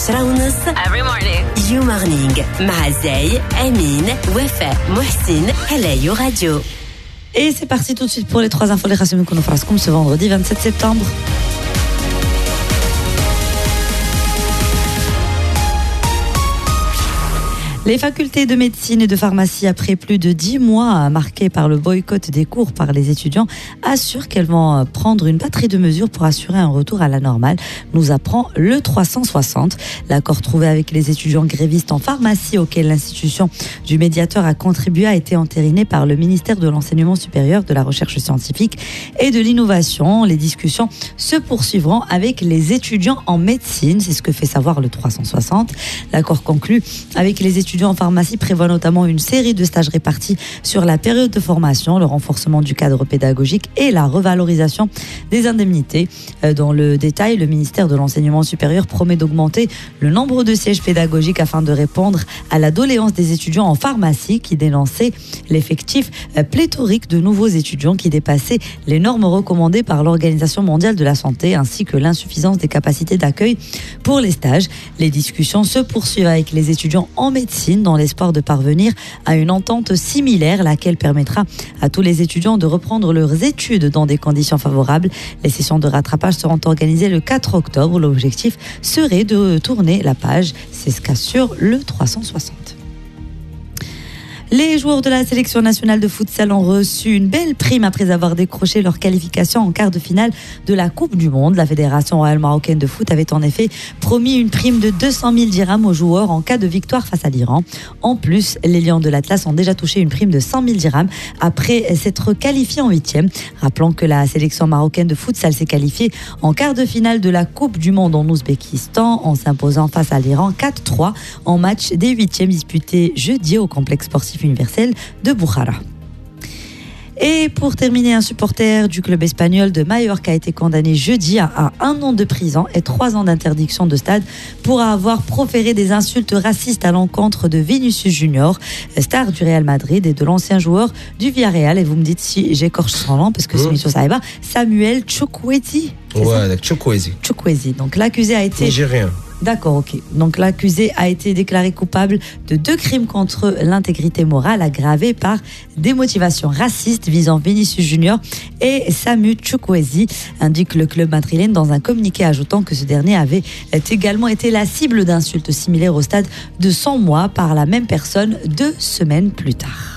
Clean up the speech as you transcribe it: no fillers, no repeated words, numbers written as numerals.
Every morning. You Morning مع زي أمين وفاء محسن على Radio. Et c'est parti tout de suite pour les 3 infos. Les Rassemblements qu'on fera comme ce vendredi 27 septembre. Les facultés de médecine et de pharmacie, après plus de 10 mois marqués par le boycott des cours par les étudiants, assurent qu'elles vont prendre une batterie de mesures pour assurer un retour à la normale, nous apprend le 360. L'accord trouvé avec les étudiants grévistes en pharmacie auquel l'institution du médiateur a contribué a été entériné par le ministère de l'Enseignement supérieur, de la Recherche scientifique et de l'Innovation. Les discussions se poursuivront avec les étudiants en médecine, c'est ce que fait savoir le 360. L'accord conclu avec les étudiants en pharmacie prévoit notamment une série de stages répartis sur la période de formation, le renforcement du cadre pédagogique et la revalorisation des indemnités. Dans le détail, le ministère de l'Enseignement supérieur promet d'augmenter le nombre de sièges pédagogiques afin de répondre à la doléance des étudiants en pharmacie qui dénonçaient l'effectif pléthorique de nouveaux étudiants qui dépassaient les normes recommandées par l'Organisation mondiale de la santé ainsi que l'insuffisance des capacités d'accueil pour les stages. Les discussions se poursuivent avec les étudiants en médecine dans l'espoir de parvenir à une entente similaire, laquelle permettra à tous les étudiants de reprendre leurs études dans des conditions favorables. Les sessions de rattrapage seront organisées le 4 octobre. L'objectif serait de tourner la page. C'est ce qu'assure le 360. Les joueurs de la sélection nationale de futsal ont reçu une belle prime après avoir décroché leur qualification en quart de finale de la Coupe du Monde. La Fédération royale marocaine de foot avait en effet promis une prime de 200 000 dirhams aux joueurs en cas de victoire face à l'Iran. En plus, les Lions de l'Atlas ont déjà touché une prime de 100 000 dirhams après s'être qualifiés en 8e. Rappelons que la sélection marocaine de futsal s'est qualifiée en quart de finale de la Coupe du Monde en Ouzbékistan en s'imposant face à l'Iran 4-3 en match des 8e disputé jeudi au complexe sportif universel de Bukhara. Et pour terminer, un supporter du club espagnol de Majorque a été condamné jeudi à 1 an de prison et 3 ans d'interdiction de stade pour avoir proféré des insultes racistes à l'encontre de Vinicius Junior, star du Real Madrid et de l'ancien joueur du Villarreal. Et vous me dites si j'écorche son nom parce que c'est Michel Saïba, Samuel Chukwueze. Ouais, Chukwueze. Donc l'accusé a été... Nigérien. D'accord, ok. Donc l'accusé a été déclaré coupable de 2 crimes contre l'intégrité morale aggravés par des motivations racistes visant Vinicius Junior et Samu Chukwueze, indique le club madrilène dans un communiqué ajoutant que ce dernier avait également été la cible d'insultes similaires au stade de 100 mois par la même personne 2 semaines plus tard.